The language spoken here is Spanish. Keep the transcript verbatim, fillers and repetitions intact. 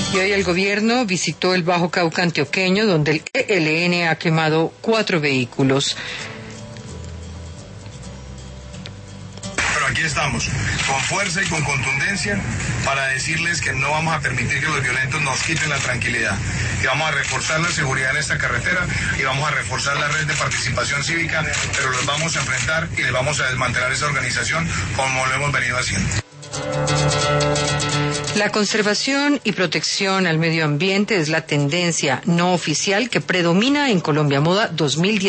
Y hoy el gobierno visitó el Bajo Cauca antioqueño, donde el E L N ha quemado cuatro vehículos. Pero aquí estamos, con fuerza y con contundencia, para decirles que no vamos a permitir que los violentos nos quiten la tranquilidad, que vamos a reforzar la seguridad en esta carretera y vamos a reforzar la red de participación cívica, pero los vamos a enfrentar y les vamos a desmantelar esa organización como lo hemos venido haciendo. La conservación y protección al medio ambiente es la tendencia no oficial que predomina en Colombia Moda dos mil diecinueve.